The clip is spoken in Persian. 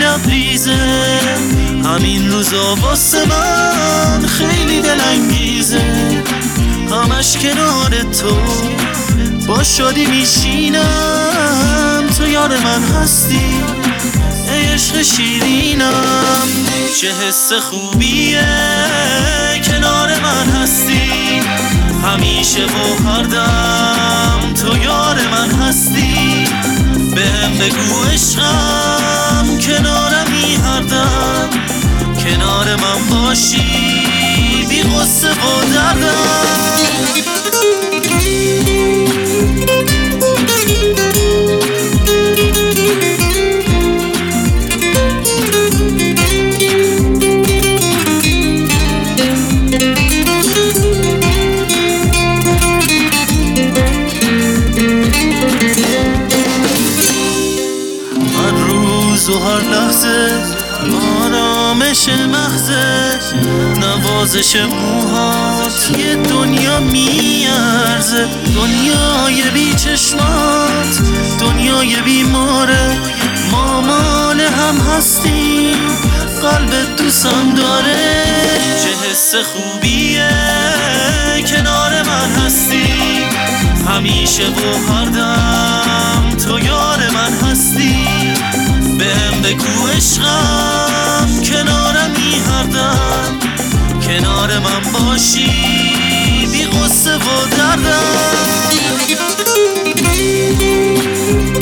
لبریزه، همین روزا واسه من خیلی دلانگیزه. همش کنار تو با شادی میشینم، تو یار من هستی ای عشق شیرینم. چه حس خوبیه کنار من هستی، همیشه و هر دم تو یار من هستی. بهم بگو عشقم کنارمی هر دم، کنار من باشی بی غصه و دردم. و هر لحظه آرامش محضه، نوازش موهات یه دنیا میارزه. دنیای بی چشمات دنیای بیماره، ما مال هم هستیم قلبت دوستم داره. چه حس خوبیه کنار من هستی، همیشه و هر دم تو یار من هستی. بهم بگو عشقم کنارمی هر دم، کنار من باشی بی غصه و دردم.